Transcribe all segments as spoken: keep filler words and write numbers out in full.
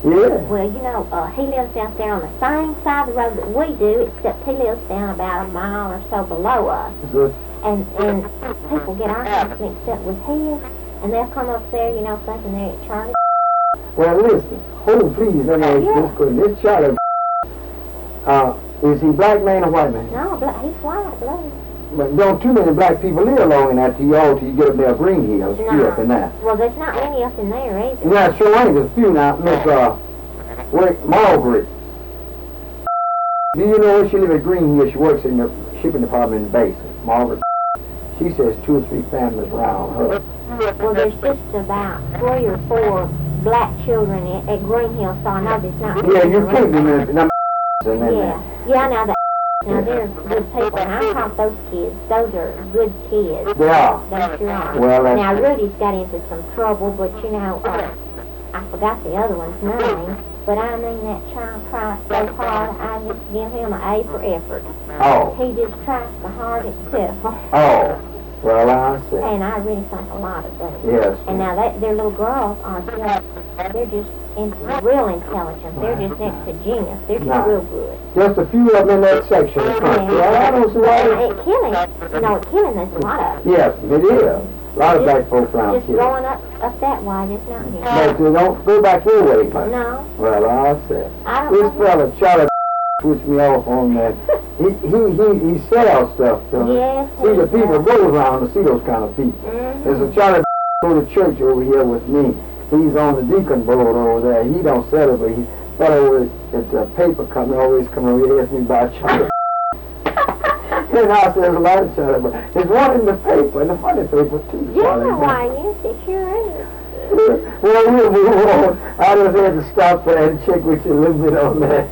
Yeah. Well, you know, uh, he lives out there on the same side of the road that we do, except he lives down about a mile or so below us. So, And and people get our house mixed up with his, and they'll come up there, you know, thinking they're at Charlie. well, listen. Hold please, let me ask you Yeah. this question. This Charlie, uh, is he black man or white man? No, but he's white, blue. But don't too many black people live long in that T O till you get up there Green Hills, few No. up in that. Well, there's not many up in there either. Yeah, sure ain't. There's a few now. Miss, uh, wait, Margaret. Do you know where she lives at Green Hill? She works in the shipping department in the basement. Margaret. She says two or three families around her. Well, there's just about three or four black children at, at Green Hill, so I know there's not many. Yeah, you around. can't remember them and then Yeah, yeah, now the now they're good people, and I taught those kids. Those are good kids. They are. They sure are. Well, that's, Now Rudy's got into some trouble, but you know, uh, I forgot the other one's name. But I mean, that child tries so hard. I just give him an A for effort. oh, He just tries the hardest pitiful. oh. Well, I see. And I really think a lot of them. Yes. And now that their little girls are just, they're just in, real intelligent. They're just next to genius. They're just Nah. real good. Just a few of them in that section of the country. Yeah. I don't see why. And at Killing, you know, at Killing there's a lot of them. Yes, it is. A lot of black folks around Just here. growing up, up that way, there's not here. But they don't go back your way much. No, Well, I see. I don't This know. fella, Charlie, switched me off on that. He, he, he, he sells stuff. To Yes. See, the people go around to see those kind of people. Mm-hmm. There's a Charlie go to church over here with me. He's on the deacon board over there. He don't sell it, but he fellow at the paper company always come over here and ask me about Charlie. And I said, there's a lot of Charlie, but there's one in the paper, in the funny paper too. Yeah, Charlie. why, yes, it sure is. Well, we'll move on. I just had to stop there and check with you a little bit on that.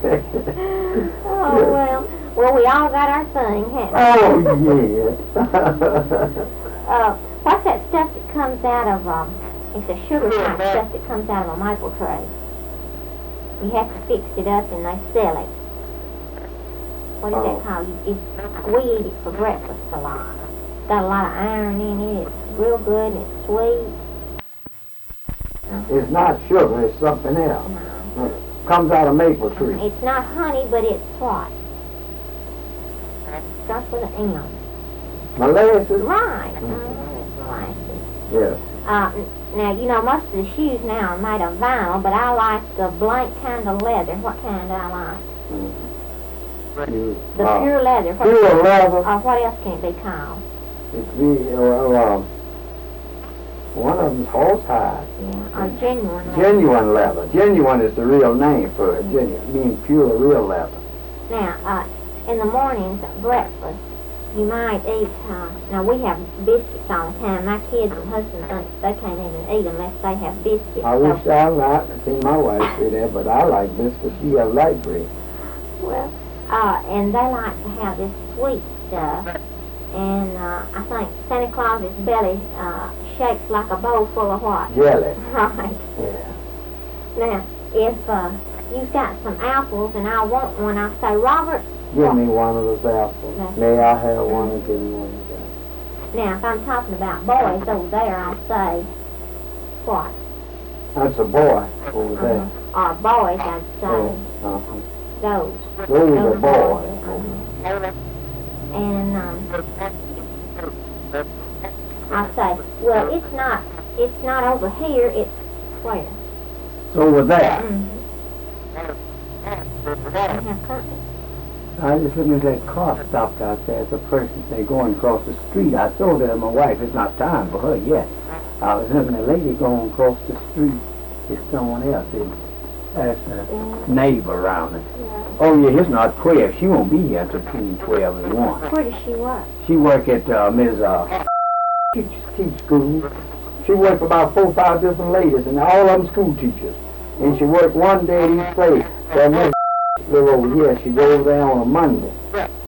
Oh, well, well, we all got our thing, haven't we? Oh, yeah. Uh, what's that stuff that comes out of, um, it's a sugar type stuff that comes out of a maple tree. You have to fix it up and they sell it. What is Oh. that called? You- It's, we eat it for breakfast a lot. It's got a lot of iron in it. It's real good and it's sweet. It's not sugar, it's something else. No. It comes out of maple tree. It's not honey, but it's what? Starts with an M. Molasses? Right. Mhm. Oh, it's molasses. Yes. Uh, n- now, you know, most of the shoes now are made of vinyl, but I like the blank kind of leather. What kind do I like? Mm-hmm. You, The uh, pure leather. What, pure leather. uh, what else can it be called? It's the, well, um, one of them's horsehide. Yeah, or genuine leather. Genuine leather. Genuine is the real name for it. Genuine, meaning pure, real leather. Now, uh, in the mornings at breakfast, you might eat, uh, now we have biscuits all the time. My kids and husband think they can't even eat unless they have biscuits. I So- wish I not seen my wife say that, but I like biscuits. She have light bread. Well, uh, and they like to have this sweet stuff. And uh, I think Santa Claus's belly uh, shapes like a bowl full of what? Jelly. Right. Yeah. Now, if uh, you've got some apples and I want one, I'll say, Robert, Give me one of those apples. That's May I have one and give me one of those? now if I'm talking about boys over there, I'll say, what? That's a boy over there. Uh, or boys, I'd say, Yeah. Uh-huh. those. Those are Those boys. Uh-huh. And um, I'll say, well, it's not, it's not over here, it's where? It's over there. Mm-hmm. I have company. I was just looking at that car stopped out there. It's a person, they going across the street. I told her to my wife, it's not time for her yet. I was looking at a lady going across the street. It's someone else. It, that's a Yeah. neighbor around it. Yeah. Oh, yeah, it's not twelve. She won't be here until between twelve and one. Where does she work? She work at uh, Miz Uh, teach, teach school. She work for about four or five different ladies, and all of them school teachers. And she work one day at each place. That Miz live over here. She goes there on a Monday.